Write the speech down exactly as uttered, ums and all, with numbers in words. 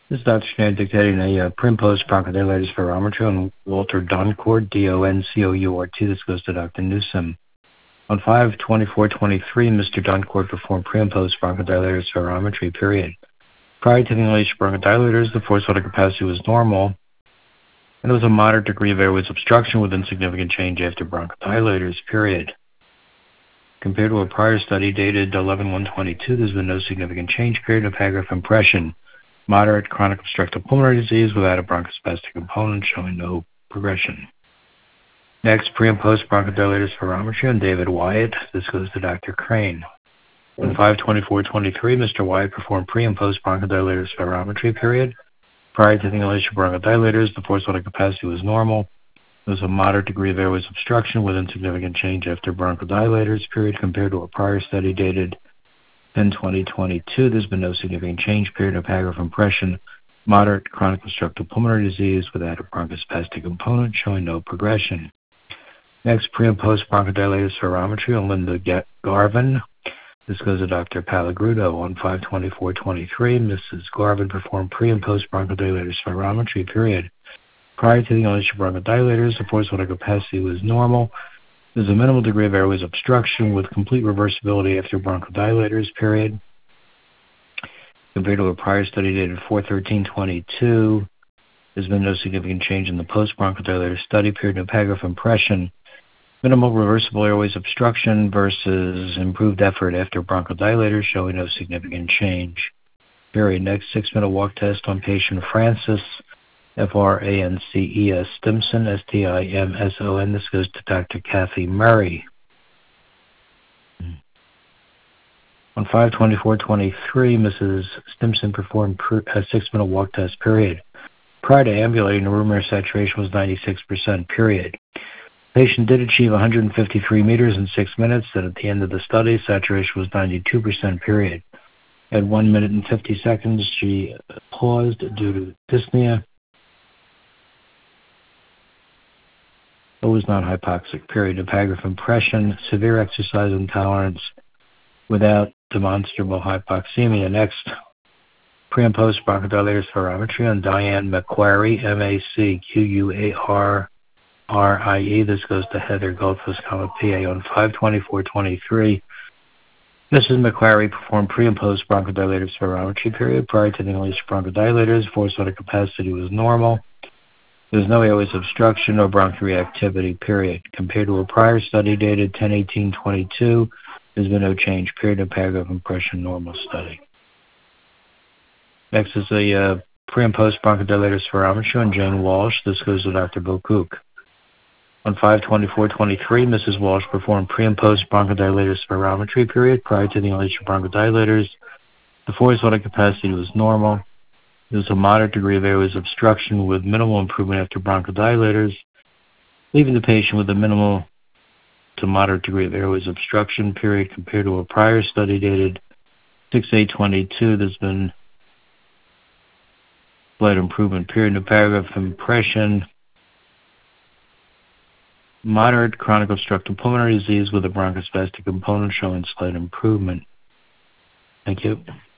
This is Doctor Schneider dictating a uh, pre and post bronchodilator spirometry on Walter Doncourt, D O N C O U R T. This goes to Doctor Newsom. On five twenty-four twenty-three, Mister Doncourt performed pre and post bronchodilator spirometry, period. Prior to the inhalation of bronchodilators, the forced water capacity was normal, and there was a moderate degree of airways obstruction with insignificant change after bronchodilators, period. Compared to a prior study dated eleven one twenty-two, there's been no significant change, period, of paragraph impression. Moderate chronic obstructive pulmonary disease without a bronchospastic component, showing no progression. Next, pre and post bronchodilator spirometry on David Wyatt. This goes to Doctor Crane. On five twenty-four twenty-three, Mister Wyatt performed pre and post bronchodilator spirometry, period. Prior to the inhalation of bronchodilators, the forced water capacity was normal. There was a moderate degree of airways obstruction with insignificant change after bronchodilators, period, compared to a prior study dated ten twenty twenty-two. There's been no significant change, period, of paragraph impression. Moderate chronic obstructive pulmonary disease without a bronchospastic component, showing no progression. Next, pre and post bronchodilator spirometry on Linda Garvin. This goes to Doctor Palagrudo. On five twenty-four twenty-three, Missus Garvin performed pre and post bronchodilator spirometry, period. Prior to the inhalation of bronchodilators, the forced water capacity was normal. There's a minimal degree of airways obstruction with complete reversibility after bronchodilators, period. Compared to a prior study dated four thirteen twenty-two, there's been no significant change in the post-bronchodilator study, period, no paragraph impression. Minimal reversible airways obstruction versus improved effort after bronchodilators, showing no significant change, period. Next, six-minute walk test on patient Francis, F R A N C E S Stimson, S T I M S O N. This goes to Doctor Kathy Murray. On five twenty-four twenty-three, Missus Stimson performed a six-minute walk test, period. Prior to ambulating, the room air saturation was ninety-six percent, period. The patient did achieve one hundred fifty-three meters in six minutes, and at the end of the study, saturation was ninety-two percent, period. At one minute and fifty seconds, she paused due to dyspnea. It was not hypoxic, period. A paragraph impression, severe exercise intolerance without demonstrable hypoxemia. Next, pre and post bronchodilator spirometry on Diane McQuarrie, M A C Q U A R R I E. This goes to Heather Goldfuss, P A. On five twenty-four twenty-three, Missus McQuarrie performed pre and post bronchodilator spirometry, period. Prior to the inhalation of bronchodilators, forced water capacity was normal. There's no airways obstruction or bronchoreactivity, period. Compared to a prior study dated ten eighteen twenty-two, there's been no change, period, of paragraph impression, normal study. Next is the uh, pre and post bronchodilator spirometry on Jane Walsh. This goes to Doctor Bill Cook. On five twenty-four twenty-three, Missus Walsh performed pre and post bronchodilator spirometry, period. Prior to the inhalation of bronchodilators, the forced water capacity was normal. There was a moderate degree of airways obstruction with minimal improvement after bronchodilators, leaving the patient with a minimal to moderate degree of airways obstruction, period. Compared to a prior study dated six eight twenty-two, there's been slight improvement, period. No paragraph impression. Moderate chronic obstructive pulmonary disease with a bronchospastic component, showing slight improvement. Thank you.